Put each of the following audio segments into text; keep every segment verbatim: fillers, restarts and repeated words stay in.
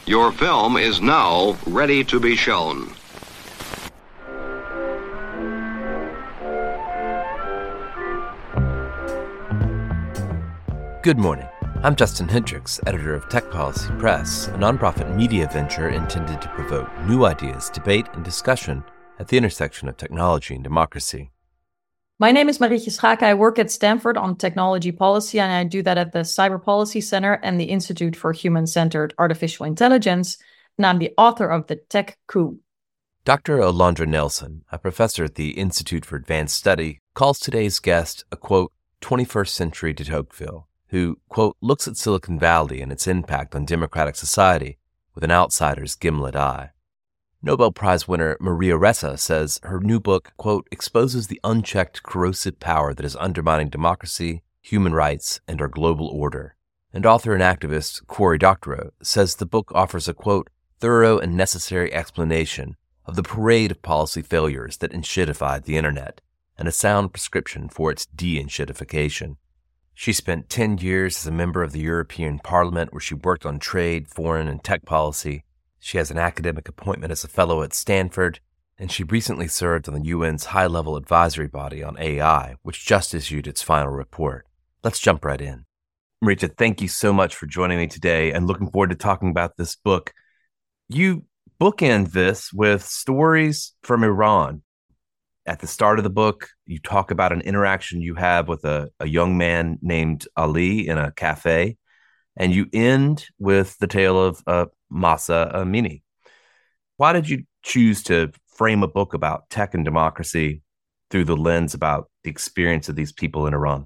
Your film is now ready to be shown. Good morning. I'm Justin Hendricks, editor of Tech Policy Press, a nonprofit media venture intended to provoke new ideas, debate, and discussion at the intersection of technology and democracy. My name is Marietje Schaake. I work at Stanford on technology policy, and I do that at the Cyber Policy Center and the Institute for Human-Centered Artificial Intelligence, and I'm the author of The Tech Coup. Doctor Alondra Nelson, a professor at the Institute for Advanced Study, calls today's guest a, quote, twenty-first century de Tocqueville, who, quote, looks at Silicon Valley and its impact on democratic society with an outsider's gimlet eye. Nobel Prize winner Maria Ressa says her new book, quote, exposes the unchecked corrosive power that is undermining democracy, human rights, and our global order. And author and activist Cory Doctorow says the book offers a, quote, thorough and necessary explanation of the parade of policy failures that enshittified the internet and a sound prescription for its de-enshittification. She spent ten years as a member of the European Parliament, where she worked on trade, foreign, and tech policy. She has an academic appointment as a fellow at Stanford, and she recently served on the U N's high-level advisory body on A I, which just issued its final report. Let's jump right in. Marietje, thank you so much for joining me today and looking forward to talking about this book. You bookend this with stories from Iran. At the start of the book, you talk about an interaction you have with a, a young man named Ali in a cafe, and you end with the tale of uh, Mahsa Amini. Why did you choose to frame a book about tech and democracy through the lens about the experience of these people in Iran?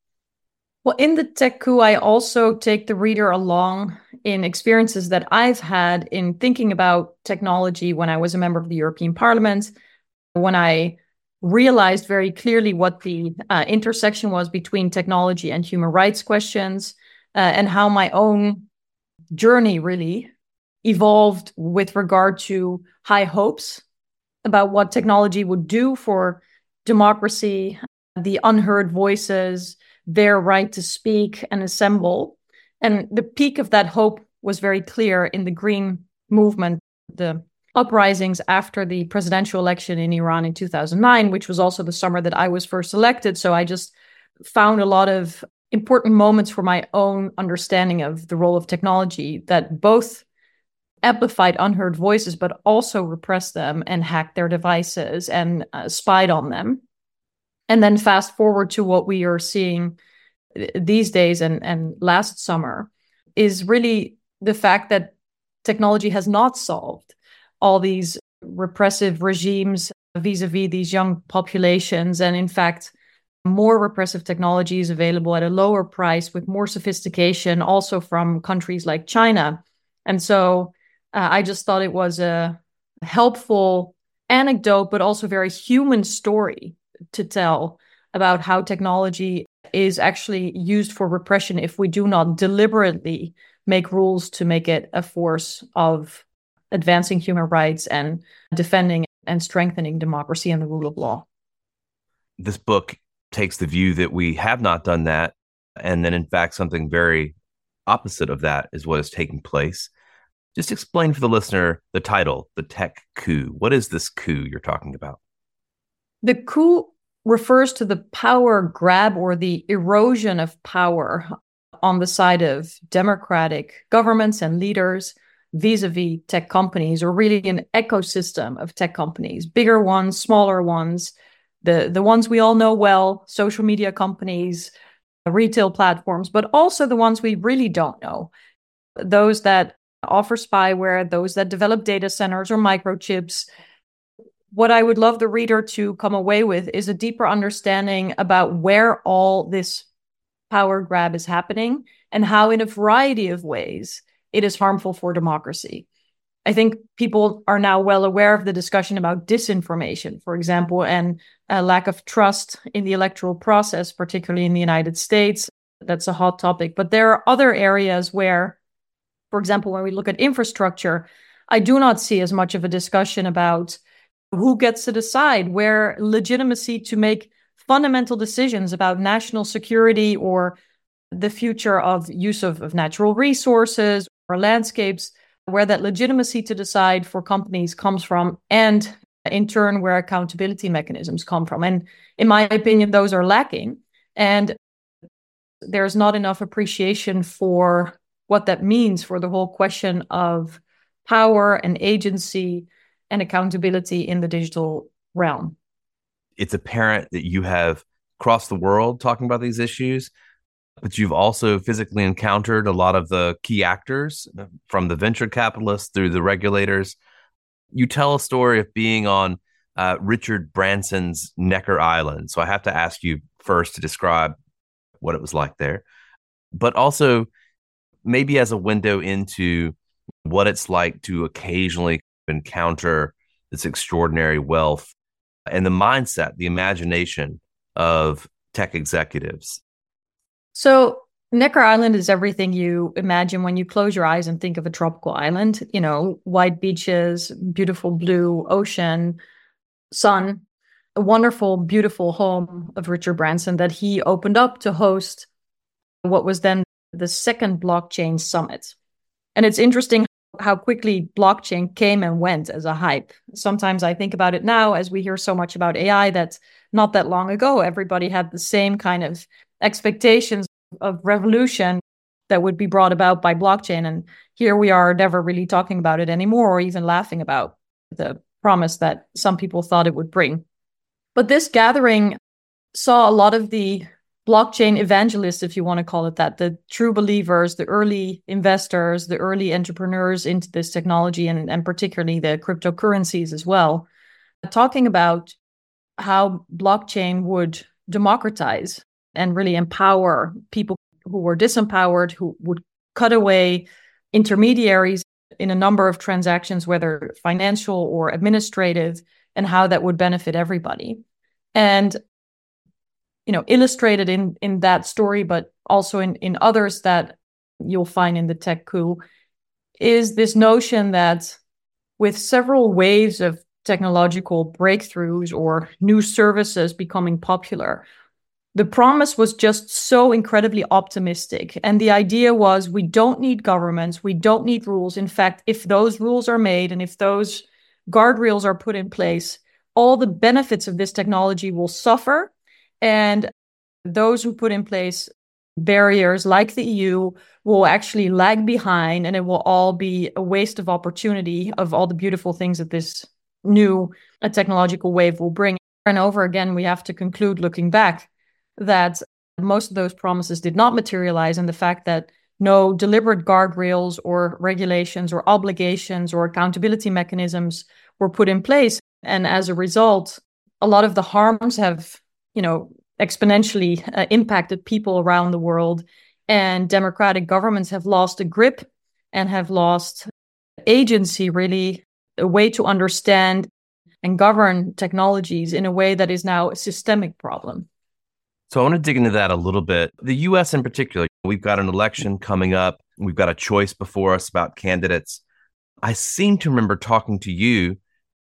Well, in the Tech Coup, I also take the reader along in experiences that I've had in thinking about technology when I was a member of the European Parliament, when I realized very clearly what the uh, intersection was between technology and human rights questions, uh, and how my own journey really evolved with regard to high hopes about what technology would do for democracy, the unheard voices, their right to speak and assemble. And the peak of that hope was very clear in the Green Movement, the uprisings after the presidential election in Iran in two thousand nine, which was also the summer that I was first elected. So I just found a lot of important moments for my own understanding of the role of technology that both amplified unheard voices, but also repressed them and hacked their devices and uh, spied on them. And then fast forward to what we are seeing these days and, and last summer is really the fact that technology has not solved all these repressive regimes vis-a-vis these young populations. And in fact, more repressive technology is available at a lower price with more sophistication, also from countries like China. And so uh, I just thought it was a helpful anecdote, but also very human story to tell about how technology is actually used for repression if we do not deliberately make rules to make it a force of advancing human rights and defending and strengthening democracy and the rule of law. This book takes the view that we have not done that, and then in fact something very opposite of that is what is taking place. Just explain for the listener the title, The Tech Coup. What is this coup you're talking about? The coup refers to the power grab or the erosion of power on the side of democratic governments and leaders vis-a-vis tech companies, or really an ecosystem of tech companies, bigger ones, smaller ones, the, the ones we all know well, social media companies, retail platforms, but also the ones we really don't know. Those that offer spyware, those that develop data centers or microchips. What I would love the reader to come away with is a deeper understanding about where all this power grab is happening and how in a variety of ways it is harmful for democracy. I think people are now well aware of the discussion about disinformation, for example, and a lack of trust in the electoral process, particularly in the United States. That's a hot topic. But there are other areas where, for example, when we look at infrastructure, I do not see as much of a discussion about who gets to decide, where legitimacy to make fundamental decisions about national security or the future of use of, of natural resources or landscapes where that legitimacy to decide for companies comes from, and in turn, where accountability mechanisms come from. And in my opinion, those are lacking. And there's not enough appreciation for what that means for the whole question of power and agency and accountability in the digital realm. It's apparent that you have crossed the world talking about these issues, but you've also physically encountered a lot of the key actors, from the venture capitalists through the regulators. You tell a story of being on uh, Richard Branson's Necker Island. So I have to ask you first to describe what it was like there, but also maybe as a window into what it's like to occasionally encounter this extraordinary wealth and the mindset, the imagination of tech executives. So Necker Island is everything you imagine when you close your eyes and think of a tropical island. You know, white beaches, beautiful blue ocean, sun, a wonderful, beautiful home of Richard Branson that he opened up to host what was then the second blockchain summit. And it's interesting how quickly blockchain came and went as a hype. Sometimes I think about it now as we hear so much about A I that not that long ago, everybody had the same kind of expectations of revolution that would be brought about by blockchain. And here we are never really talking about it anymore, or even laughing about the promise that some people thought it would bring. But this gathering saw a lot of the blockchain evangelists, if you want to call it that, the true believers, the early investors, the early entrepreneurs into this technology, and, and particularly the cryptocurrencies as well, talking about how blockchain would democratize and really empower people who were disempowered, who would cut away intermediaries in a number of transactions, whether financial or administrative, and how that would benefit everybody. And, you know, illustrated in, in that story, but also in, in others that you'll find in the tech coup, is this notion that with several waves of technological breakthroughs or new services becoming popular, the promise was just so incredibly optimistic. And the idea was, we don't need governments, we don't need rules. In fact, if those rules are made and if those guardrails are put in place, all the benefits of this technology will suffer. And those who put in place barriers like the E U will actually lag behind, and it will all be a waste of opportunity of all the beautiful things that this new uh, technological wave will bring. And over again, we have to conclude, looking back, that most of those promises did not materialize, and the fact that no deliberate guardrails or regulations or obligations or accountability mechanisms were put in place. And as a result, a lot of the harms have, you know, exponentially uh, impacted people around the world, and democratic governments have lost a grip and have lost agency, really, a way to understand and govern technologies in a way that is now a systemic problem. So I want to dig into that a little bit. The U S in particular, we've got an election coming up. We've got a choice before us about candidates. I seem to remember talking to you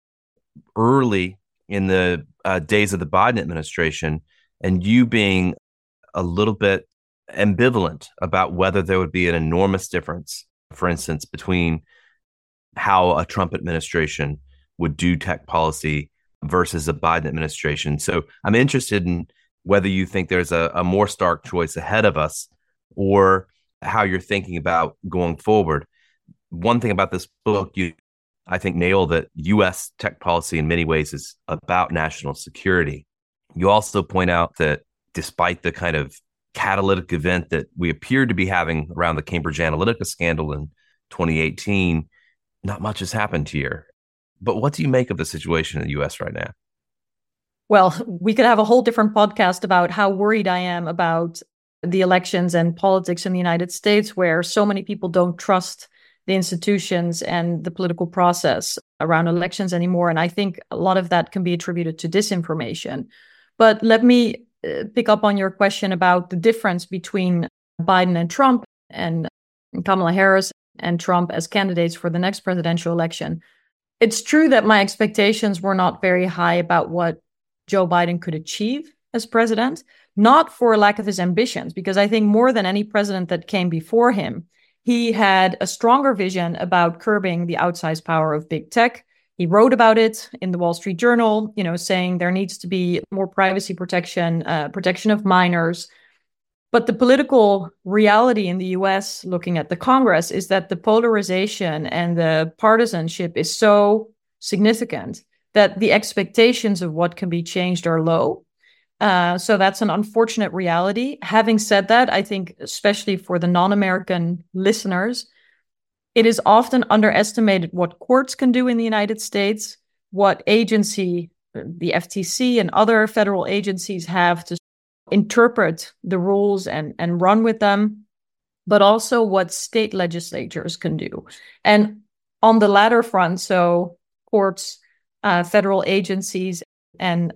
early in the uh, days of the Biden administration, and you being a little bit ambivalent about whether there would be an enormous difference, for instance, between how a Trump administration would do tech policy versus a Biden administration. So I'm interested in whether you think there's a, a more stark choice ahead of us, or how you're thinking about going forward. One thing about this book, you, I think, nail that U S tech policy in many ways is about national security. You also point out that despite the kind of catalytic event that we appeared to be having around the Cambridge Analytica scandal in twenty eighteen, not much has happened here. But what do you make of the situation in the U S right now? Well, we could have a whole different podcast about how worried I am about the elections and politics in the United States, where so many people don't trust the institutions and the political process around elections anymore. And I think a lot of that can be attributed to disinformation. But let me uh, pick up on your question about the difference between Biden and Trump, and Kamala Harris and Trump as candidates for the next presidential election. It's true that my expectations were not very high about what Joe Biden could achieve as president, not for lack of his ambitions, because I think more than any president that came before him, he had a stronger vision about curbing the outsized power of big tech. He wrote about it in the Wall Street Journal, you know, saying there needs to be more privacy protection, uh, protection of minors. But the political reality in the U S, looking at the Congress, is that the polarization and the partisanship is so significant that the expectations of what can be changed are low. Uh, so that's an unfortunate reality. Having said that, I think especially for the non-American listeners, it is often underestimated what courts can do in the United States, what agency, the F T C and other federal agencies have to interpret the rules and, and run with them, but also what state legislatures can do. And on the latter front, so courts, uh, federal agencies, and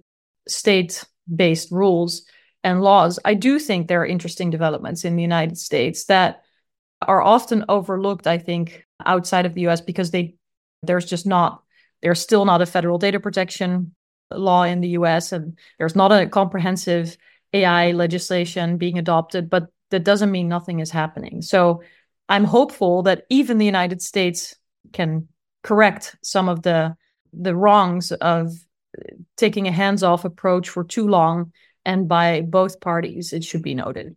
state-based rules and laws, I do think there are interesting developments in the United States that are often overlooked, I think, outside of the U S because they there's just not, there's still not a federal data protection law in the U S, and there's not a comprehensive A I legislation being adopted, but that doesn't mean nothing is happening. So I'm hopeful that even the United States can correct some of the the wrongs of taking a hands-off approach for too long, and by both parties, it should be noted.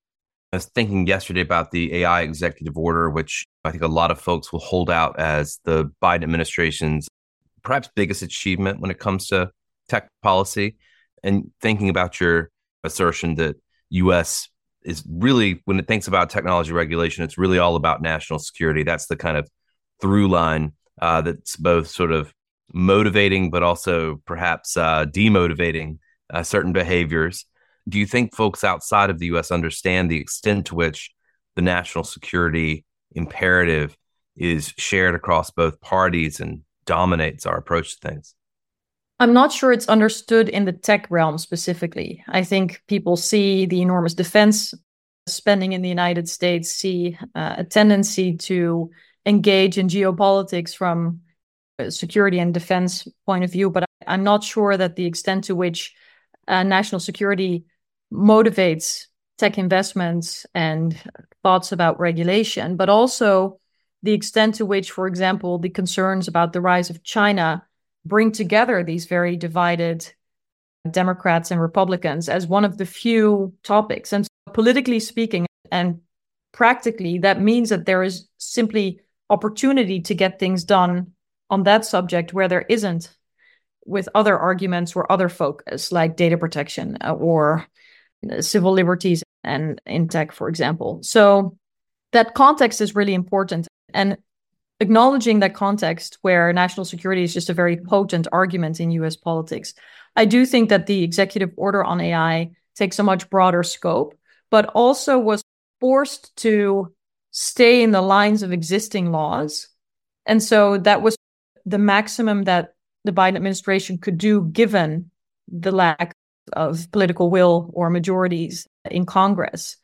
I was thinking yesterday about the A I executive order, which I think a lot of folks will hold out as the Biden administration's perhaps biggest achievement when it comes to tech policy. And thinking about your assertion that U S is really, when it thinks about technology regulation, it's really all about national security. That's the kind of through line uh, that's both sort of motivating, but also perhaps uh, demotivating uh, certain behaviors. Do you think folks outside of the U S understand the extent to which the national security imperative is shared across both parties and dominates our approach to things? I'm not sure it's understood in the tech realm specifically. I think people see the enormous defense spending in the United States, see uh, a tendency to engage in geopolitics from a security and defense point of view, but I'm not sure that the extent to which uh, national security motivates tech investments and thoughts about regulation, but also the extent to which, for example, the concerns about the rise of China bring together these very divided Democrats and Republicans as one of the few topics. And so politically speaking and practically, that means that there is simply opportunity to get things done on that subject where there isn't with other arguments or other focus, like data protection or civil liberties and in tech, for example. So that context is really important. And acknowledging that context where national security is just a very potent argument in U S politics, I do think that the executive order on A I takes a much broader scope, but also was forced to stay in the lines of existing laws. And so that was the maximum that the Biden administration could do given the lack of political will or majorities in Congress.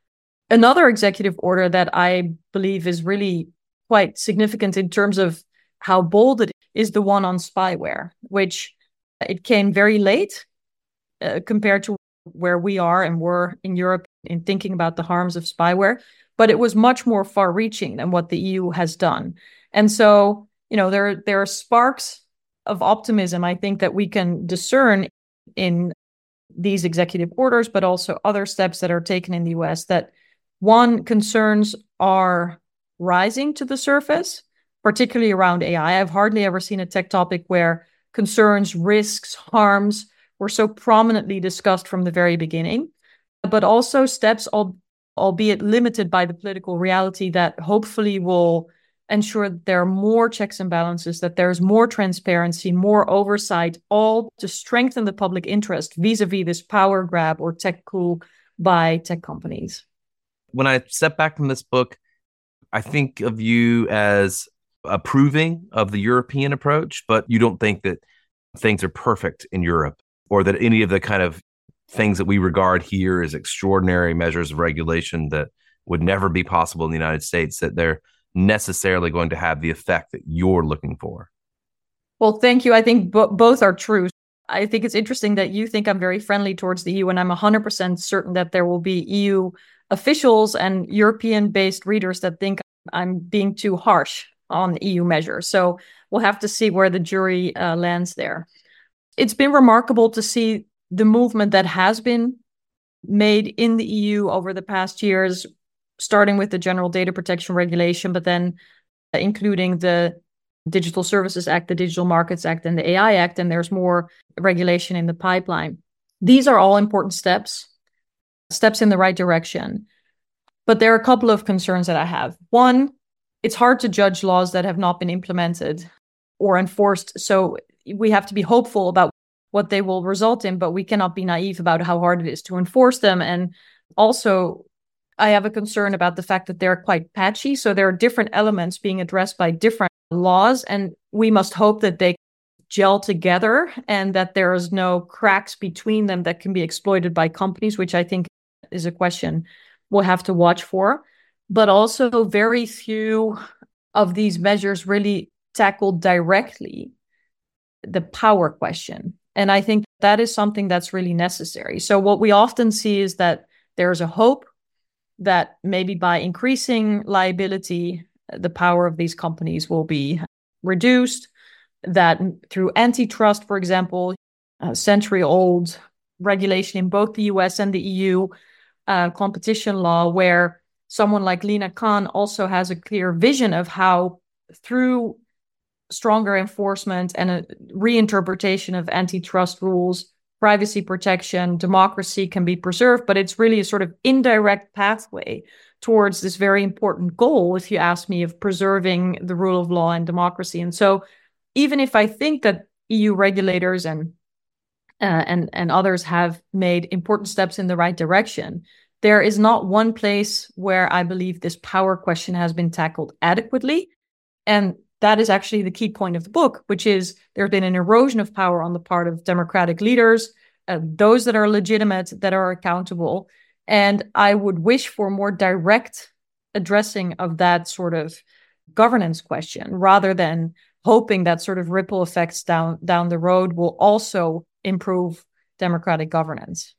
Another executive order that I believe is really quite significant in terms of how bold it is the one on spyware, which it came very late uh, compared to where we are and were in Europe in thinking about the harms of spyware, but it was much more far-reaching than what the E U has done. And so, you know, there, there are sparks of optimism, I think, that we can discern in these executive orders, but also other steps that are taken in the U S that, one, concerns are rising to the surface, particularly around A I. I've hardly ever seen a tech topic where concerns, risks, harms were so prominently discussed from the very beginning, but also steps, albeit limited by the political reality, that hopefully will ensure that there are more checks and balances, that there's more transparency, more oversight, all to strengthen the public interest vis-a-vis this power grab or tech coup by tech companies. When I step back from this book, I think of you as approving of the European approach, but you don't think that things are perfect in Europe, or that any of the kind of things that we regard here as extraordinary measures of regulation that would never be possible in the United States, that they're necessarily going to have the effect that you're looking for. Well, thank you. I think bo- both are true. I think it's interesting that you think I'm very friendly towards the E U, and I'm one hundred percent certain that there will be E U officials and European-based readers that think I'm being too harsh on E U measures. So we'll have to see where the jury uh, lands there. It's been remarkable to see the movement that has been made in the E U over the past years, starting with the General Data Protection Regulation, but then including the Digital Services Act, the Digital Markets Act, and the A I Act, and there's more regulation in the pipeline. These are all important steps, steps in the right direction. But there are a couple of concerns that I have. One, it's hard to judge laws that have not been implemented or enforced. So we have to be hopeful about what they will result in, but we cannot be naive about how hard it is to enforce them. And also, I have a concern about the fact that they're quite patchy. So there are different elements being addressed by different laws, and we must hope that they gel together and that there is no cracks between them that can be exploited by companies, which I think is a question we'll have to watch for. But also, very few of these measures really tackle directly the power question. And I think that is something that's really necessary. So what we often see is that there's a hope that maybe by increasing liability, the power of these companies will be reduced, that through antitrust, for example, a century-old regulation in both the U S and the E U, uh, competition law, where someone like Lina Khan also has a clear vision of how through stronger enforcement and a reinterpretation of antitrust rules, privacy protection, democracy can be preserved, but it's really a sort of indirect pathway towards this very important goal, if you ask me, of preserving the rule of law and democracy. And so even if I think that E U regulators and uh, and and others have made important steps in the right direction, there is not one place where I believe this power question has been tackled adequately. And that is actually the key point of the book, which is there's been an erosion of power on the part of democratic leaders, uh, those that are legitimate, that are accountable. And I would wish for more direct addressing of that sort of governance question, rather than hoping that sort of ripple effects down, down the road will also improve democratic governance.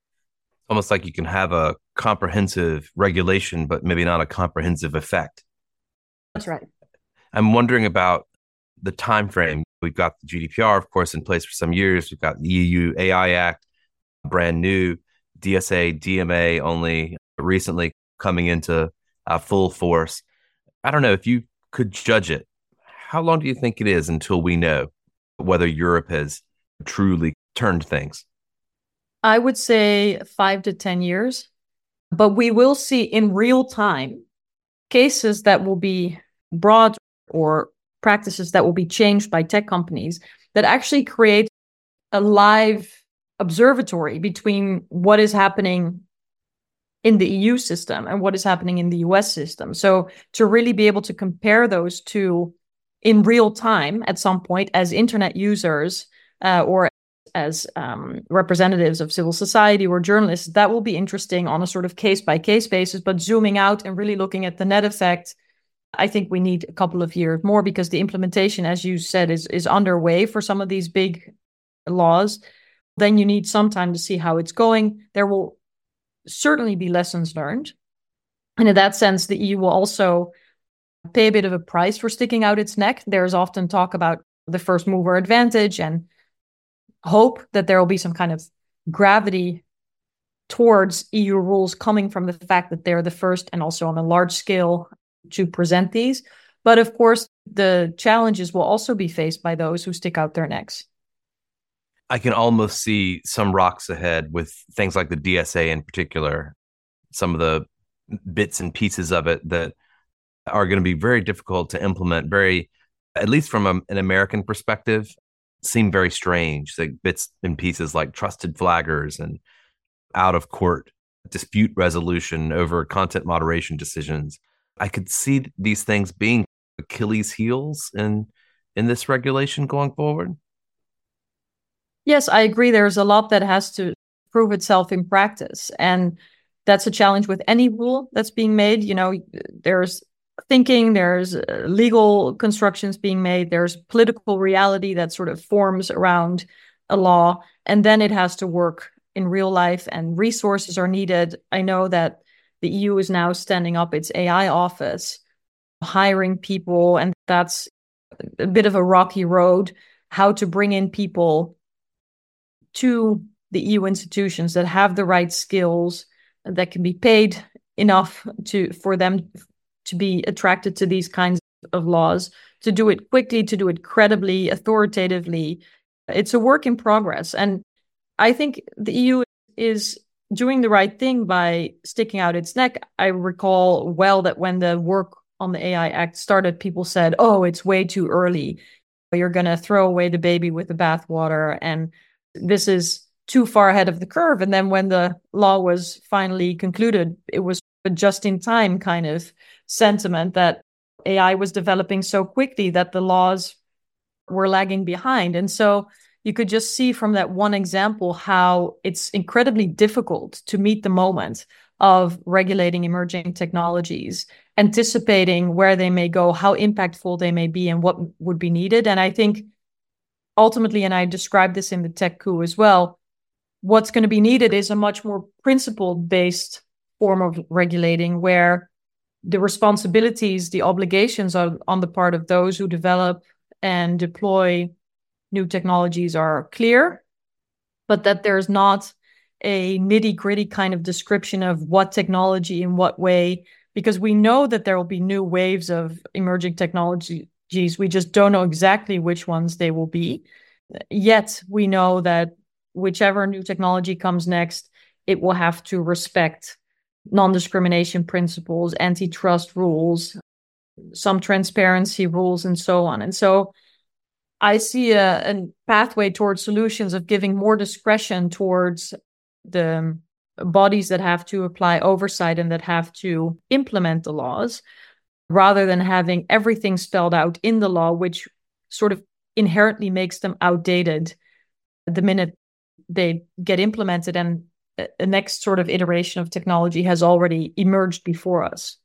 Almost like you can have a comprehensive regulation, but maybe not a comprehensive effect. That's right. I'm wondering about the time frame. We've got the G D P R, of course, in place for some years. We've got the E U A I Act, brand new, D S A, D M A only recently coming into uh, full force. I don't know if you could judge it. How long do you think it is until we know whether Europe has truly turned things? I would say five to ten years, but we will see in real time cases that will be brought or practices that will be changed by tech companies that actually create a live observatory between what is happening in the E U system and what is happening in the U S system. So to really be able to compare those two in real time at some point as internet users uh, or as um, representatives of civil society or journalists, that will be interesting on a sort of case-by-case basis. But zooming out and really looking at the net effect, I think we need a couple of years more, because the implementation, as you said, is, is underway for some of these big laws. Then you need some time to see how it's going. There will certainly be lessons learned. And in that sense, the E U will also pay a bit of a price for sticking out its neck. There's often talk about the first mover advantage and hope that there will be some kind of gravity towards E U rules coming from the fact that they're the first and also on a large scale to present these. But of course, the challenges will also be faced by those who stick out their necks. I can almost see some rocks ahead with things like the D S A in particular, some of the bits and pieces of it that are going to be very difficult to implement, very, at least from a, an American perspective, seem very strange. Like bits and pieces like trusted flaggers and out of court dispute resolution over content moderation decisions. I could see these things being Achilles heels in in this regulation going forward. Yes, I agree. There's a lot that has to prove itself in practice. And that's a challenge with any rule that's being made. You know, there's thinking, there's legal constructions being made, there's political reality that sort of forms around a law, and then it has to work in real life, and resources are needed. I know that the E U is now standing up its A I office, hiring people, and that's a bit of a rocky road, how to bring in people to the E U institutions that have the right skills, that can be paid enough to for them to be attracted to these kinds of laws, to do it quickly, to do it credibly, authoritatively. It's a work in progress. And I think the E U is doing the right thing by sticking out its neck. I recall well that when the work on the A I Act started, people said, oh, it's way too early. You're going to throw away the baby with the bathwater. And this is too far ahead of the curve. And then when the law was finally concluded, it was a just-in-time kind of sentiment that A I was developing so quickly that the laws were lagging behind. And so you could just see from that one example how it's incredibly difficult to meet the moment of regulating emerging technologies, anticipating where they may go, how impactful they may be, and what would be needed. And I think ultimately, and I described this in the tech coup as well, what's going to be needed is a much more principle-based form of regulating where the responsibilities, the obligations are on the part of those who develop and deploy new technologies are clear, but that there's not a nitty-gritty kind of description of what technology in what way, because we know that there will be new waves of emerging technologies. We just don't know exactly which ones they will be. Yet we know that whichever new technology comes next, it will have to respect non-discrimination principles, antitrust rules, some transparency rules, and so on. And so I see a, a pathway towards solutions of giving more discretion towards the bodies that have to apply oversight and that have to implement the laws, rather than having everything spelled out in the law, which sort of inherently makes them outdated the minute they get implemented and a next sort of iteration of technology has already emerged before us.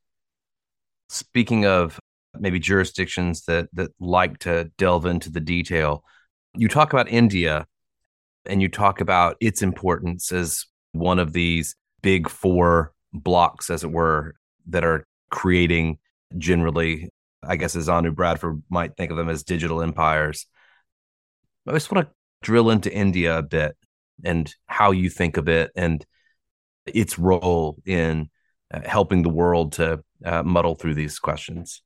Speaking of maybe jurisdictions that that like to delve into the detail, you talk about India and you talk about its importance as one of these big four blocks, as it were, that are creating generally, I guess as Anu Bradford might think of them as digital empires. I just want to drill into India a bit and how you think of it and its role in uh, helping the world to uh, muddle through these questions.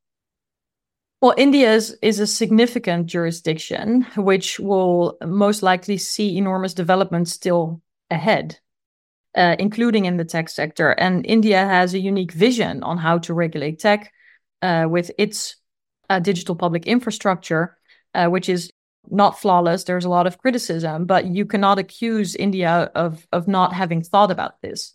Well, India is, is a significant jurisdiction, which will most likely see enormous development still ahead, uh, including in the tech sector. And India has a unique vision on how to regulate tech uh, with its uh, digital public infrastructure, uh, which is not flawless. There's a lot of criticism, but you cannot accuse India of, of not having thought about this.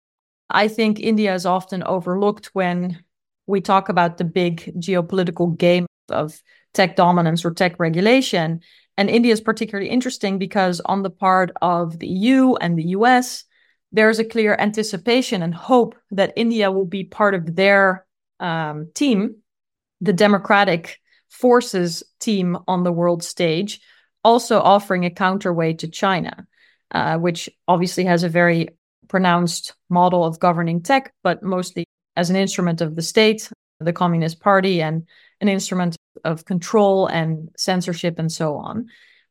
I think India is often overlooked when we talk about the big geopolitical game of tech dominance or tech regulation. And India is particularly interesting because on the part of the E U and the U S, there's a clear anticipation and hope that India will be part of their um, team, the democratic forces team on the world stage, also offering a counterweight to China, uh, which obviously has a very pronounced model of governing tech, but mostly as an instrument of the state, the Communist Party, and an instrument of control and censorship and so on.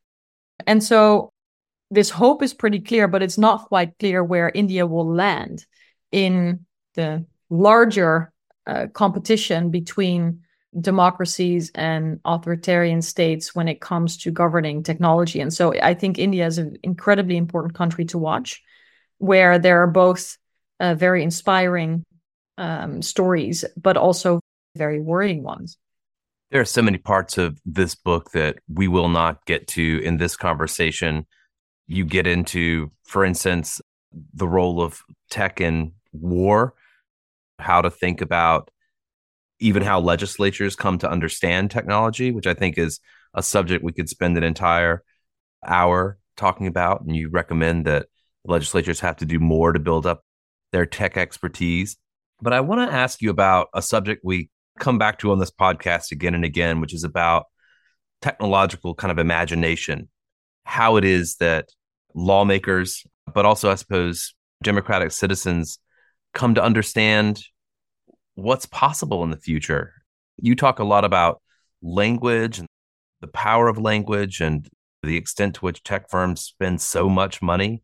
And so this hope is pretty clear, but it's not quite clear where India will land in the larger uh, competition between democracies and authoritarian states when it comes to governing technology. And so I think India is an incredibly important country to watch, where there are both uh, very inspiring um, stories, but also very worrying ones. There are so many parts of this book that we will not get to in this conversation. You get into, for instance, the role of tech in war, how to think about even how legislatures come to understand technology, which I think is a subject we could spend an entire hour talking about. And you recommend that legislatures have to do more to build up their tech expertise. But I want to ask you about a subject we come back to on this podcast again and again, which is about technological kind of imagination, how it is that lawmakers, but also, I suppose, democratic citizens come to understand what's possible in the future? You talk a lot about language and the power of language and the extent to which tech firms spend so much money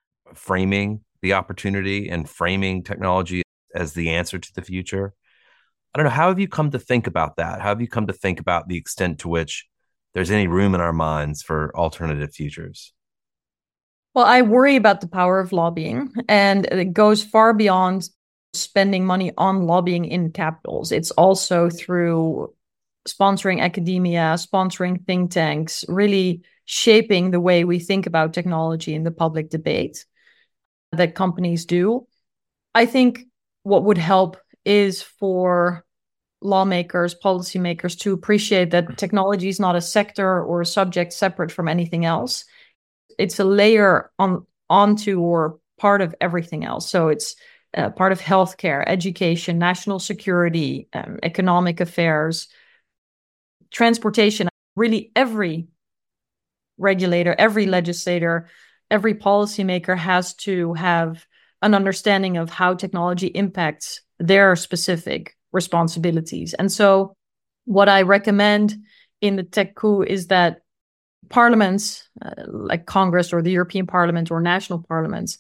framing the opportunity and framing technology as the answer to the future. I don't know. How have you come to think about that? How have you come to think about the extent to which there's any room in our minds for alternative futures? Well, I worry about the power of lobbying, and it goes far beyond spending money on lobbying in capitals. It's also through sponsoring academia, sponsoring think tanks, really shaping the way we think about technology in the public debate that companies do. I think what would help is for lawmakers, policymakers to appreciate that technology is not a sector or a subject separate from anything else. It's a layer on onto or part of everything else. So it's uh, part of healthcare, education, national security, um, economic affairs, transportation. Really, every regulator, every legislator, every policymaker has to have an understanding of how technology impacts their specific responsibilities. And so what I recommend in the tech coup is that parliaments uh, like Congress or the European Parliament or national parliaments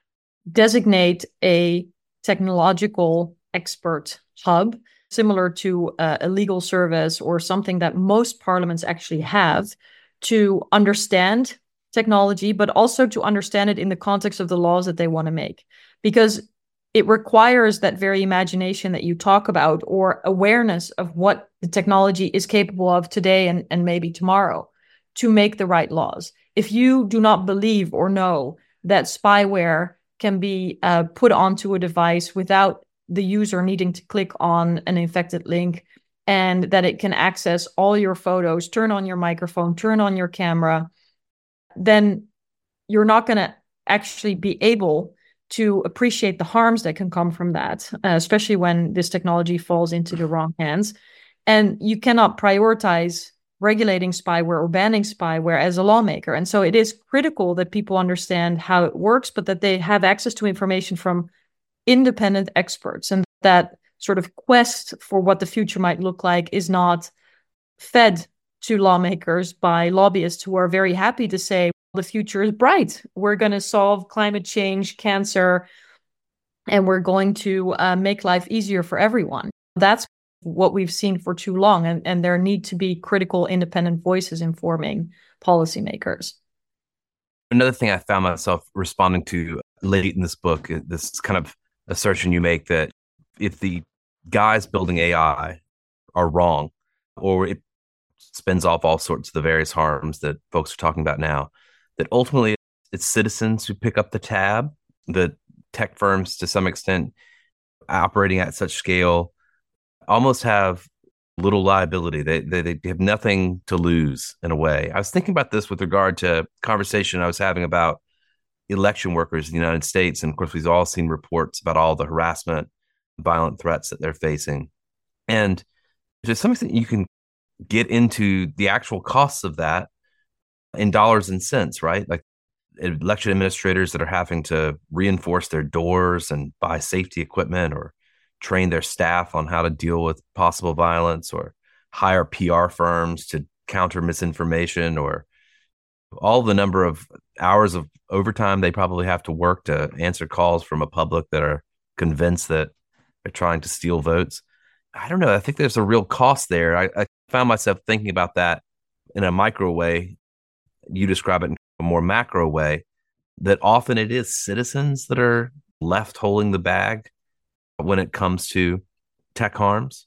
designate a technological expert hub, similar to uh, a legal service or something that most parliaments actually have, to understand technology, but also to understand it in the context of the laws that they want to make. Because it requires that very imagination that you talk about, or awareness of what the technology is capable of today and, and maybe tomorrow, to make the right laws. If you do not believe or know that spyware can be uh, put onto a device without the user needing to click on an infected link, and that it can access all your photos, turn on your microphone, turn on your camera, then you're not going to actually be able to appreciate the harms that can come from that, uh, especially when this technology falls into the wrong hands. And you cannot prioritize regulating spyware or banning spyware as a lawmaker. And so it is critical that people understand how it works, but that they have access to information from independent experts, and that sort of quest for what the future might look like is not fed to lawmakers by lobbyists who are very happy to say the future is bright. We're going to solve climate change, cancer, and we're going to uh, make life easier for everyone. That's what we've seen for too long, and, and there need to be critical, independent voices informing policymakers. Another thing I found myself responding to late in this book, this kind of assertion you make that if the guys building A I are wrong, or it spins off all sorts of the various harms that folks are talking about now, that ultimately it's citizens who pick up the tab, the tech firms to some extent operating at such scale almost have little liability. They, they they have nothing to lose in a way. I was thinking about this with regard to a conversation I was having about election workers in the United States. And of course, we've all seen reports about all the harassment, violent threats that they're facing. And to some extent, you can get into the actual costs of that in dollars and cents, right? Like election administrators that are having to reinforce their doors and buy safety equipment, or train their staff on how to deal with possible violence, or hire P R firms to counter misinformation, or all the number of hours of overtime they probably have to work to answer calls from a public that are convinced that they're trying to steal votes. I don't know. I think there's a real cost there. I, I found myself thinking about that in a micro way. You describe it in a more macro way, that often it is citizens that are left holding the bag when it comes to tech harms.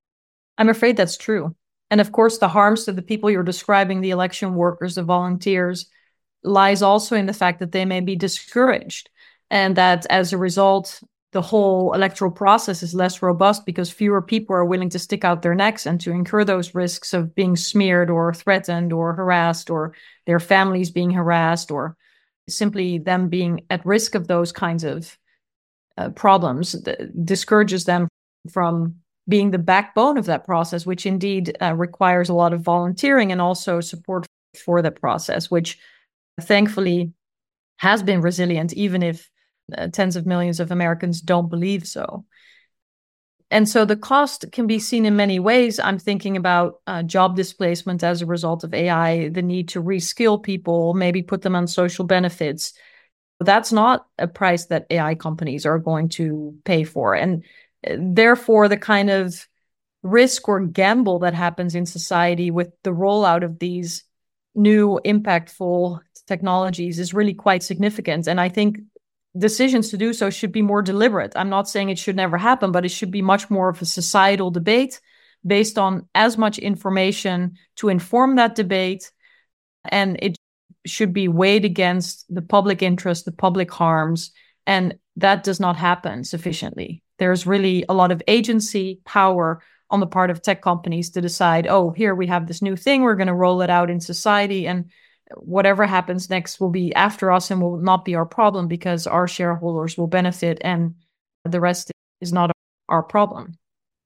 I'm afraid that's true. And of course, the harms to the people you're describing, the election workers, the volunteers, lies also in the fact that they may be discouraged, and that as a result, the whole electoral process is less robust because fewer people are willing to stick out their necks and to incur those risks of being smeared or threatened or harassed, or their families being harassed, or simply them being at risk of those kinds of uh, problems that discourages them from being the backbone of that process, which indeed uh, requires a lot of volunteering and also support for that process, which thankfully has been resilient, even if uh, tens of millions of Americans don't believe so. And so the cost can be seen in many ways. I'm thinking about uh, job displacement as a result of A I, the need to reskill people, maybe put them on social benefits. That's not a price that A I companies are going to pay for. And therefore, the kind of risk or gamble that happens in society with the rollout of these new impactful technologies is really quite significant. And I think decisions to do so should be more deliberate. I'm not saying it should never happen, but it should be much more of a societal debate based on as much information to inform that debate. And it should be weighed against the public interest, the public harms. And that does not happen sufficiently. There's really a lot of agency, power on the part of tech companies to decide, oh, here we have this new thing, we're going to roll it out in society, and whatever happens next will be after us and will not be our problem because our shareholders will benefit and the rest is not our problem.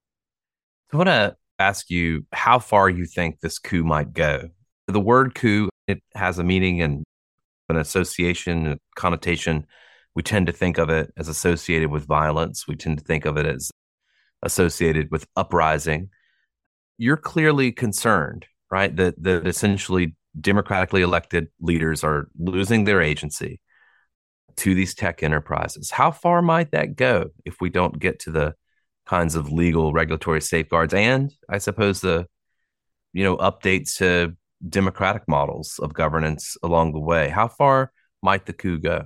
I want to ask you how far you think this coup might go. The word coup, it has a meaning and an association, a connotation. We tend to think of it as associated with violence. We tend to think of it as associated with uprising. You're clearly concerned, right, that, that essentially democratically elected leaders are losing their agency to these tech enterprises. How far might that go if we don't get to the kinds of legal regulatory safeguards and, I suppose, the you know updates to democratic models of governance along the way? How far might the coup go?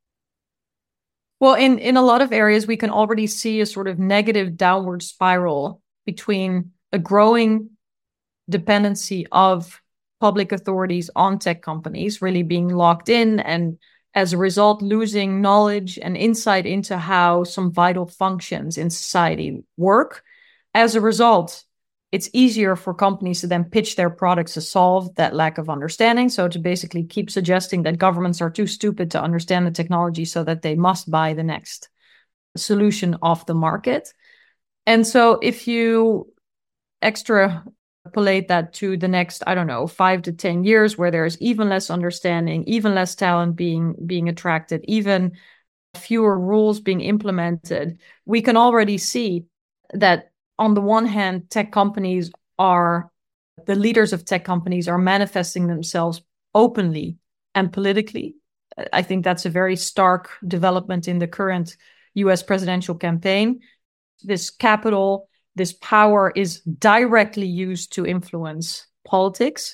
Well, in, in a lot of areas, we can already see a sort of negative downward spiral between a growing dependency of public authorities on tech companies really being locked in, and as a result, losing knowledge and insight into how some vital functions in society work. As a result, it's easier for companies to then pitch their products to solve that lack of understanding. So to basically keep suggesting that governments are too stupid to understand the technology so that they must buy the next solution off the market. And so if you extrapolate that to the next, I don't know, five to ten years, where there's even less understanding, even less talent being being attracted, even fewer rules being implemented, we can already see that on the one hand, tech companies are, the leaders of tech companies are manifesting themselves openly and politically. I think that's a very stark development in the current U S presidential campaign. This capital, this power is directly used to influence politics.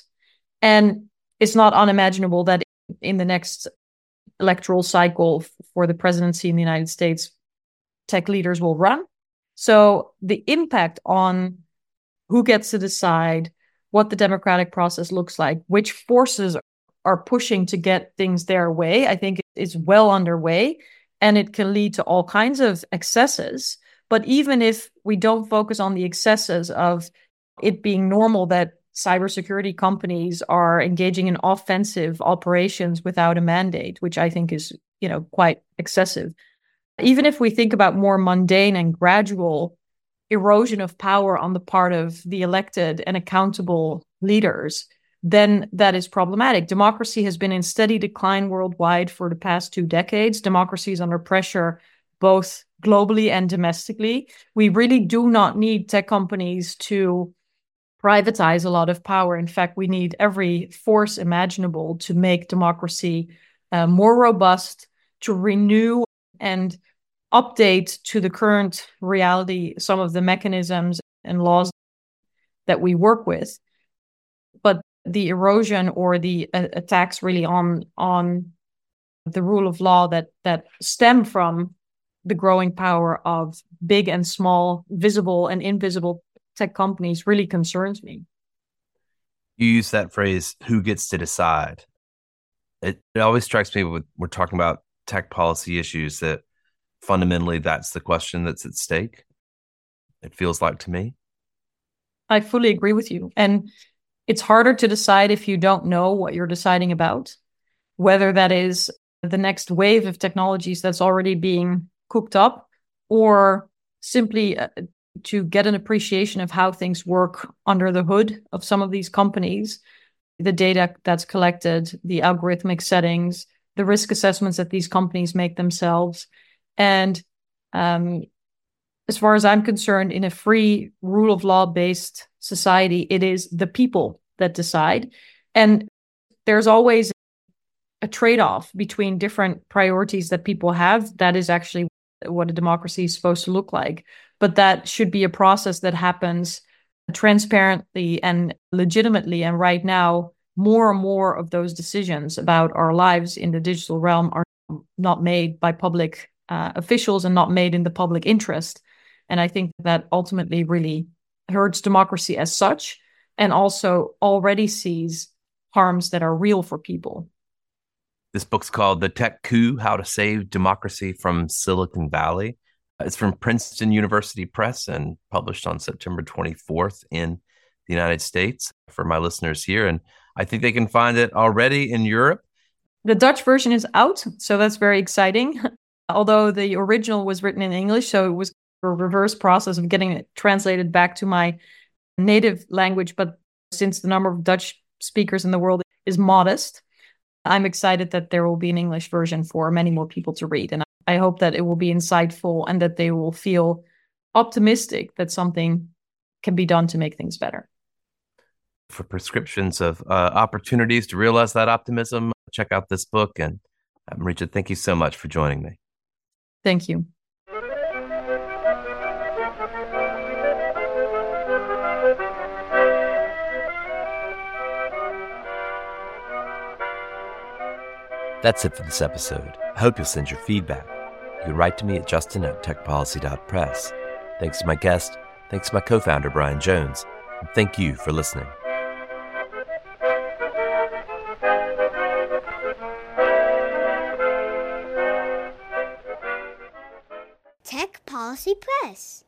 And it's not unimaginable that in the next electoral cycle for the presidency in the United States, tech leaders will run. So the impact on who gets to decide what the democratic process looks like, which forces are pushing to get things their way, I think is well underway, and it can lead to all kinds of excesses. But even if we don't focus on the excesses of it being normal that cybersecurity companies are engaging in offensive operations without a mandate, which I think is, you know, quite excessive. Even if we think about more mundane and gradual erosion of power on the part of the elected and accountable leaders, then that is problematic. Democracy has been in steady decline worldwide for the past two decades. Democracy is under pressure both globally and domestically. We really do not need tech companies to privatize a lot of power. In fact, we need every force imaginable to make democracy uh, more robust, to renew and update to the current reality some of the mechanisms and laws that we work with. But the erosion or the uh, attacks really on on the rule of law that that stem from the growing power of big and small, visible and invisible tech companies really concerns me. You use that phrase, who gets to decide? It, it always strikes me when we're talking about tech policy issues that fundamentally that's the question that's at stake. It feels like to me. I fully agree with you. And it's harder to decide if you don't know what you're deciding about, whether that is the next wave of technologies that's already being cooked up, or simply uh, to get an appreciation of how things work under the hood of some of these companies, the data that's collected, the algorithmic settings, the risk assessments that these companies make themselves. And um, as far as I'm concerned, in a free rule of law based society, it is the people that decide. And there's always a trade-off between different priorities that people have. That is actually what a democracy is supposed to look like. But that should be a process that happens transparently and legitimately. And right now, more and more of those decisions about our lives in the digital realm are not made by public uh, officials and not made in the public interest. And I think that ultimately really hurts democracy as such, and also already sees harms that are real for people. This book's called The Tech Coup, How to Save Democracy from Silicon Valley. It's from Princeton University Press and published on September twenty-fourth in the United States for my listeners here. And I think they can find it already in Europe. The Dutch version is out, so that's very exciting. Although the original was written in English, so it was a reverse process of getting it translated back to my native language. But since the number of Dutch speakers in the world is modest, I'm excited that there will be an English version for many more people to read. And I hope that it will be insightful and that they will feel optimistic that something can be done to make things better. For prescriptions of uh, opportunities to realize that optimism, check out this book. And uh, Marietje, thank you so much for joining me. Thank you. That's it for this episode. I hope you'll send your feedback. You can write to me at justin at techpolicy dot press. Thanks to my guest, thanks to my co-founder, Brian Jones, and thank you for listening. Tech Policy Press.